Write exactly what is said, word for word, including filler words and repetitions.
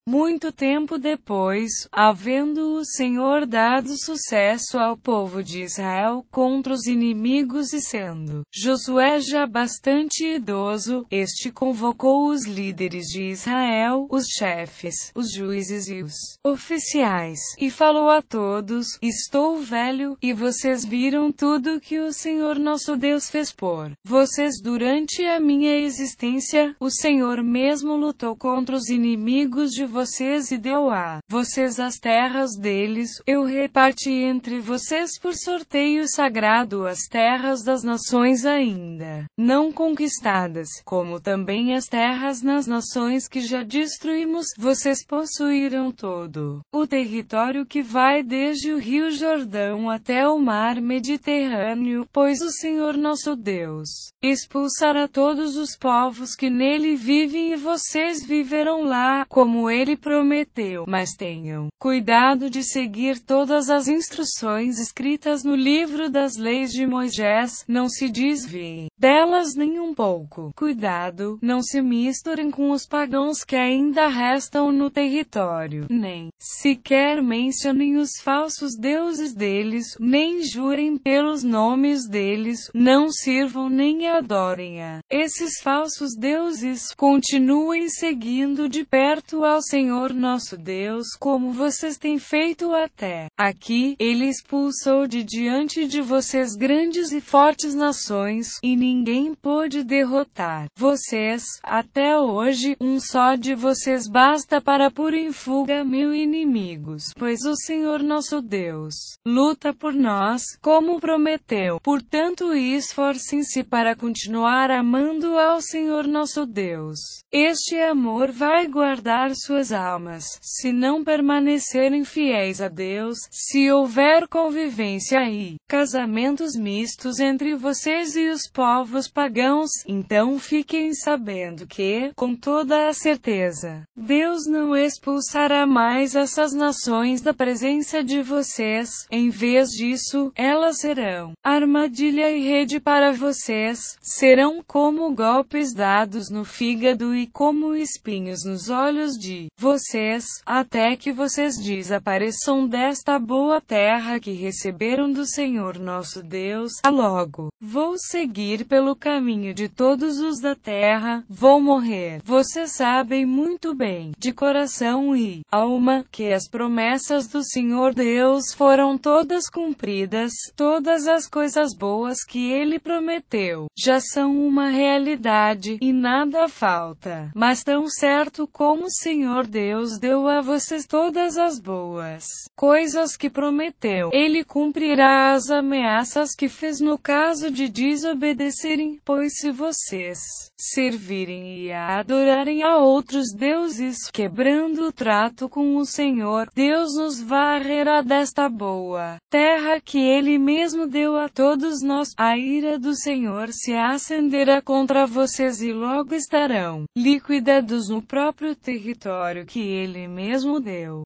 Muito tempo depois, havendo o Senhor dado sucesso ao povo de Israel contra os inimigos e sendo Josué já bastante idoso, este convocou os líderes de Israel, os chefes, os juízes e os oficiais, e falou a todos: estou velho, e vocês viram tudo que o Senhor nosso Deus fez por vocês durante a minha existência. O Senhor mesmo lutou contra os inimigos de vocês e deu a vocês as terras deles. Eu reparti entre vocês por sorteio sagrado as terras das nações ainda não conquistadas, como também as terras nas nações que já destruímos. Vocês possuíram todo o território que vai desde o rio Jordão até o mar Mediterrâneo, pois o Senhor nosso Deus expulsará todos os povos que nele vivem e vocês viverão lá, como ele prometeu. Mas tenham cuidado de seguir todas as instruções escritas no livro das leis de Moisés, não se desviem delas nem um pouco. Cuidado, não se misturem com os pagãos que ainda restam no território, nem sequer mencionem os falsos deuses deles, nem jurem pelos nomes deles, não sirvam nem adorem a esses falsos deuses. Continuem seguindo de perto ao Senhor nosso Deus, como vocês têm feito até aqui. Ele expulsou de diante de vocês grandes e fortes nações, e ninguém pôde derrotar vocês. Até hoje, um só de vocês basta para pôr em fuga mil inimigos, pois o Senhor nosso Deus luta por nós, como prometeu. Portanto, esforcem-se para continuar amando ao Senhor nosso Deus. Este amor vai guardar suas almas, se não permanecerem fiéis a Deus. Se houver convivência e casamentos mistos entre vocês e os povos pagãos, então fiquem sabendo que, com toda a certeza, Deus não expulsará mais essas nações da presença de vocês. Em vez disso, elas serão armadilha e rede para vocês, serão como golpes dados no fígado e como espinhos nos olhos de vocês, até que vocês desapareçam desta boa terra que receberam do Senhor nosso Deus. Ah, logo vou seguir pelo caminho de todos os da terra, vou morrer. Vocês sabem muito bem, de coração e alma, que as promessas do Senhor Deus foram todas cumpridas. Todas as coisas boas que ele prometeu já são uma realidade, e nada falta. Mas tão certo como o Senhor Deus deu a vocês todas as boas coisas que prometeu, ele cumprirá as ameaças que fez no caso de desobedecerem. Pois se vocês servirem e adorarem a outros deuses, quebrando o trato com o Senhor, Deus nos varrerá desta boa terra que ele mesmo deu a todos nós. A ira do Senhor se acenderá contra vocês e logo estarão liquidados no próprio território que ele mesmo deu.